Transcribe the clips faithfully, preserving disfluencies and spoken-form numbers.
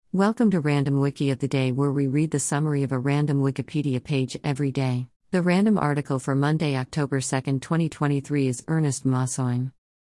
Welcome to Random Wiki of the Day, where we read the summary of a random Wikipedia page every day. The random article for Monday, October second, twenty twenty-three is Ernest Mossoin.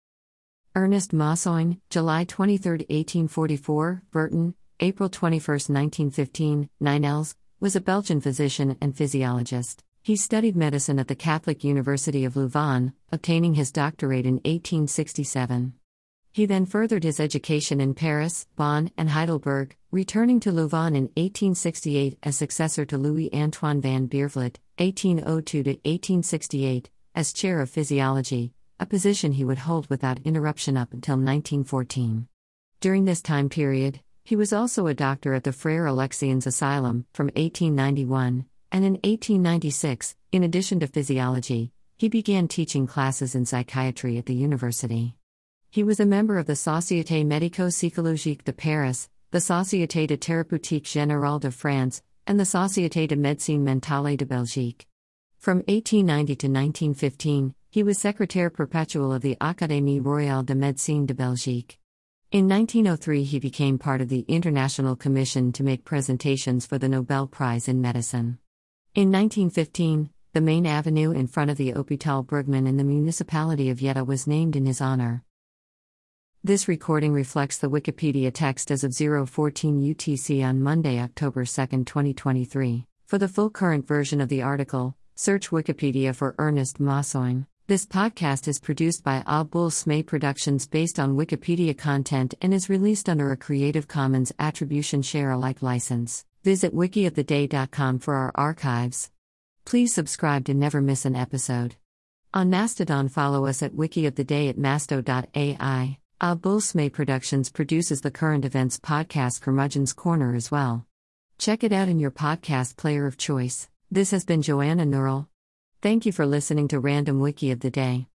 Ernest Mossoin, July twenty-third, eighteen forty-four, Burton, April twenty-first, nineteen fifteen, nine L's, was a Belgian physician and physiologist. He studied medicine at the Catholic University of Louvain, obtaining his doctorate in eighteen sixty-seven. He then furthered his education in Paris, Bonn, and Heidelberg, returning to Louvain in eighteen sixty-eight as successor to Louis-Antoine van Beervelt, eighteen oh two to eighteen sixty-eight, as chair of physiology, a position he would hold without interruption up until nineteen fourteen. During this time period, he was also a doctor at the Frere Alexians Asylum from eighteen ninety-one, and in eighteen ninety-six, in addition to physiology, he began teaching classes in psychiatry at the university. He was a member of the Société médico-psychologique de Paris, the Société de thérapeutique générale de France, and the Société de médecine mentale de Belgique. From eighteen ninety to nineteen fifteen, he was secrétaire perpetuel of the Académie royale de médecine de Belgique. In nineteen oh three he became part of the International Commission to make presentations for the Nobel Prize in Medicine. In nineteen fifteen, the main avenue in front of the Hôpital Brugman in the municipality of Jetta was named in his honor. This recording reflects the Wikipedia text as of zero fourteen U T C on Monday, October second, twenty twenty-three. For the full current version of the article, search Wikipedia for Ernest Mossoin. This podcast is produced by A Bull Smay Productions based on Wikipedia content and is released under a Creative Commons Attribution Share Alike license. Visit wiki of the day dot com for our archives. Please subscribe to never miss an episode. On Mastodon, follow us at wikioftheday at masto dot A I. A Bull Smay Productions produces the current events podcast Curmudgeon's Corner as well. Check it out in your podcast player of choice. This has been Joanna Neural. Thank you for listening to Random Wiki of the Day.